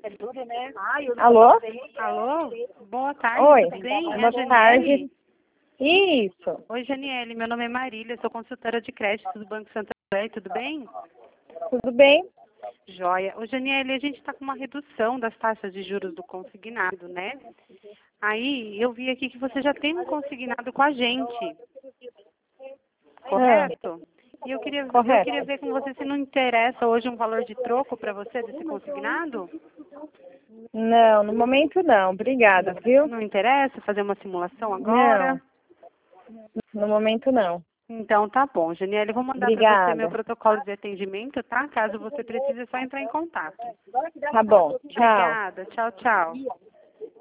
Alô? Alô? Boa tarde, Oi. tudo bem? É a Boa Janiele? tarde. Isso. Oi, Janiele, meu nome é Marília, sou consultora de crédito do Banco Santander, tudo bem? Tudo bem? Joia. Ô, Janiele, a gente está com uma redução das taxas de juros do consignado, né? Aí, eu vi aqui que você já tem um consignado com a gente, correto? E eu queria Correto. ver com você se não interessa hoje um valor de troco para você desse consignado? Não, no momento não. Obrigada, viu? Não interessa fazer uma simulação agora? Não. No momento não. Então tá bom, Janiele, eu vou mandar para você meu Obrigada. protocolo de atendimento, tá? Caso você precise, é só entrar em contato. Tá bom. Tchau. Obrigada, tchau, tchau.